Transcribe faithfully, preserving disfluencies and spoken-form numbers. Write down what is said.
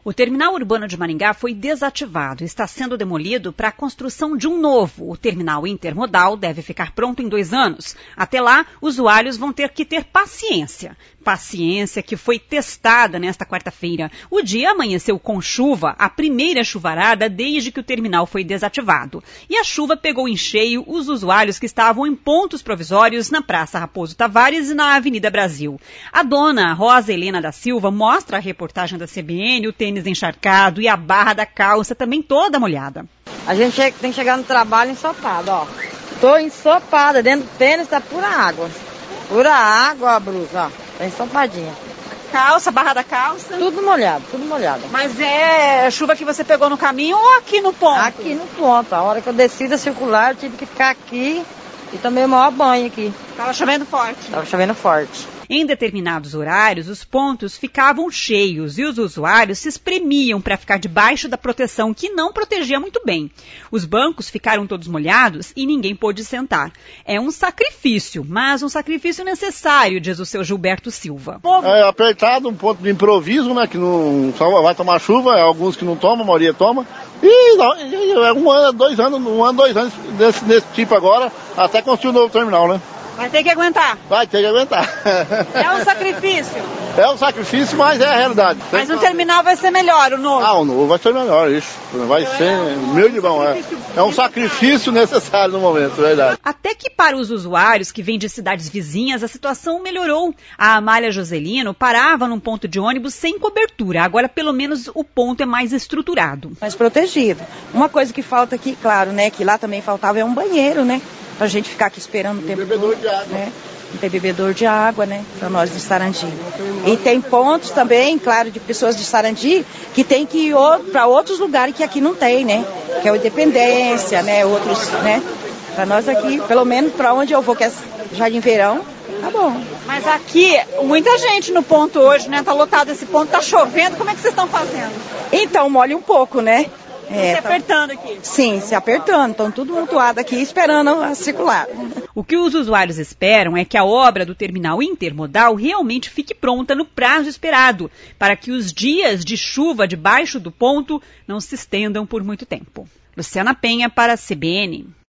O terminal urbano de Maringá foi desativado e está sendo demolido para a construção de um novo. O terminal intermodal deve ficar pronto em dois anos. Até lá, usuários vão ter que ter paciência. Paciência que foi testada nesta quarta-feira. O dia amanheceu com chuva, a primeira chuvarada desde que o terminal foi desativado. E a chuva pegou em cheio os usuários que estavam em pontos provisórios na Praça Raposo Tavares e na Avenida Brasil. A dona Rosa Helena da Silva mostra a reportagem da C B N, o tênis encharcado e a barra da calça também toda molhada. A gente tem que chegar no trabalho ensopado, ó. Tô ensopada, dentro do tênis tá pura água. Pura água, a blusa, ó. Tá ensopadinha. Calça, barra da calça? Tudo molhado, tudo molhado. Mas é chuva que você pegou no caminho ou aqui no ponto? Aqui no ponto. A hora que eu desci da circular, eu tive que ficar aqui e tomei o maior banho aqui. Tava chovendo forte? Tava chovendo forte. Em determinados horários, os pontos ficavam cheios e os usuários se espremiam para ficar debaixo da proteção que não protegia muito bem. Os bancos ficaram todos molhados e ninguém pôde sentar. É um sacrifício, mas um sacrifício necessário, diz o seu Gilberto Silva. É apertado, um ponto de improviso, né, que não só vai tomar chuva, alguns que não tomam, a maioria toma. E é um ano, dois anos, um ano, dois anos desse, desse tipo agora, até construir um novo terminal, né? Vai ter que aguentar. Vai ter que aguentar. É um sacrifício. É um sacrifício, mas é a realidade. Mas o terminal vai ser melhor, o novo. Ah, o novo vai ser melhor, isso. Vai então ser é um, mil de bom, é. É um sacrifício necessário no momento, é verdade. Até que para os usuários que vêm de cidades vizinhas, a situação melhorou. A Amália Joselino parava num ponto de ônibus sem cobertura. Agora, pelo menos, o ponto é mais estruturado. Mais protegido. Uma coisa que falta aqui, claro, né, que lá também faltava é um banheiro, né? Pra gente ficar aqui esperando o tempo todo. Bebedor de água. Né? Não tem bebedor de água, né? Pra nós de Sarandi. E tem pontos também, claro, de pessoas de Sarandi que tem que ir para outros lugares que aqui não tem, né? Que é o Independência, né? Outros, né? Pra nós aqui, pelo menos pra onde eu vou, que é Jardim Verão, tá bom. Mas aqui, muita gente no ponto hoje, né? Tá lotado esse ponto, tá chovendo. Como é que vocês estão fazendo? Então, molha um pouco, né? É, se apertando aqui. Sim, se apertando. Estão tudo mutuado aqui esperando a circular. O que os usuários esperam é que a obra do terminal intermodal realmente fique pronta no prazo esperado, para que os dias de chuva debaixo do ponto não se estendam por muito tempo. Luciana Penha para a C B N.